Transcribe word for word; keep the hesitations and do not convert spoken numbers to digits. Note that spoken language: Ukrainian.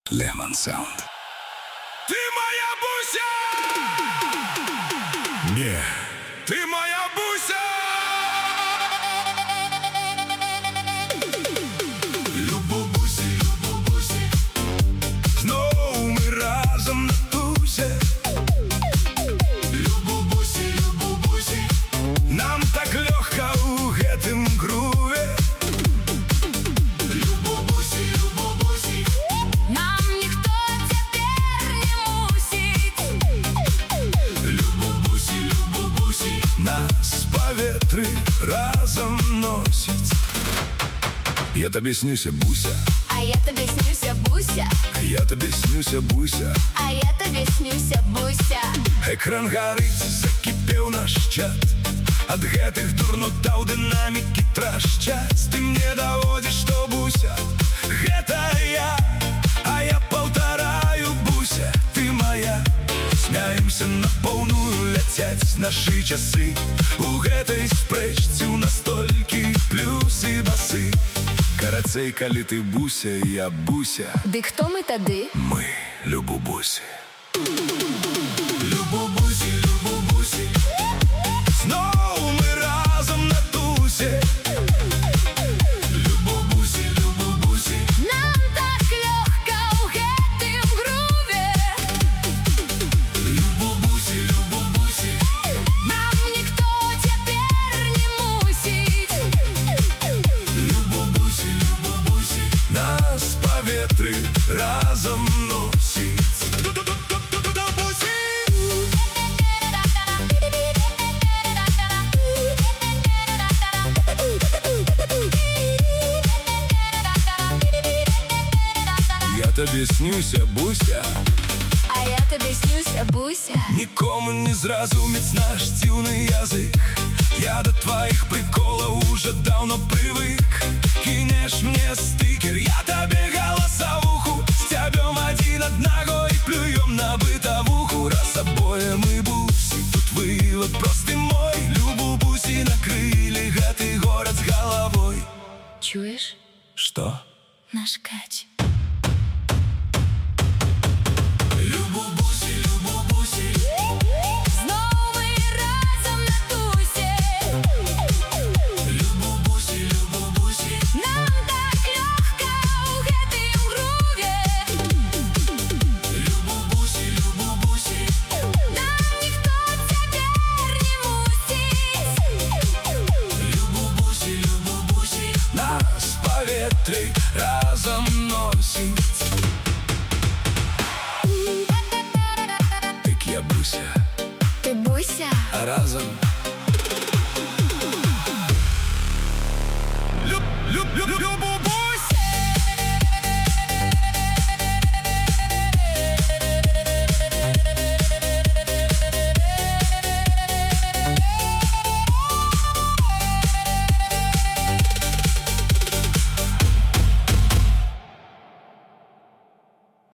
Lemon Sound. Ты моя Буся! Не. Ты моя Буся! Любу Бусі, любу Бусі, Знову ми разом на тусі. любу Бусі, любу Бусі, Нам так легко у гэтым груве. любу Бусі, любу Бусі, Нам ніхто тепер не мусить. любу Бусі, любу Бусі, Нас по ветры разом носить. Я тобі снюся, Буся, А я тобі снюся, Буся, я тобі снюся, Буся. а я тобі снюся, Буся. Экран гарыць, закіпеў наш чат. Ад гэтых дурнотаў дынамікі трашчаць. Ты мне даводзіш, што Буся, гэта я, а я паўтараю, Буся, ты моя. Смяемся на поўную, ляцяць нашы часы. У гэтай спрэчцы ў нас толькі плюсы, басы. Карацей, калі ты Буся, я Буся, Ди хто ми тады? мы любу Бусі. любу Бусі, любу Бусі, Знову ми разом на тусі. любу Бусі, любу Бусі, Нам так легко у гэтым груве. любу Бусі, любу Бусі, Нам ніхто тепер не мусить. любу Бусі, любу Бусі, Нас по ветры разом носить. Я тобі снюся, Буся, А я тобі снюся, Буся. нікому не зразуміць наш дзіўны язык. Я до твоих приколов уже давно привык. Кинешь мне стикер, я тебе голосовуху. Стябем один одного и плюем на бытовуху. Раз обоє мы Буси, тут вывод простый мой. Любу Буси накрыли гэтый город с головой. Чуєш? Что? Наш кач. любу Бусі, любу Бусі, Знову ми разом на тусі. любу Бусі, любу Бусі, Нам так легко у гэтым груве. любу Бусі, любу Бусі, Нам ніхто тепер не мусить. любу Бусі, любу Бусі, Нас по ветры разом носит. Так я Буся, Ти Буся? а разом люб, люб, люб, любу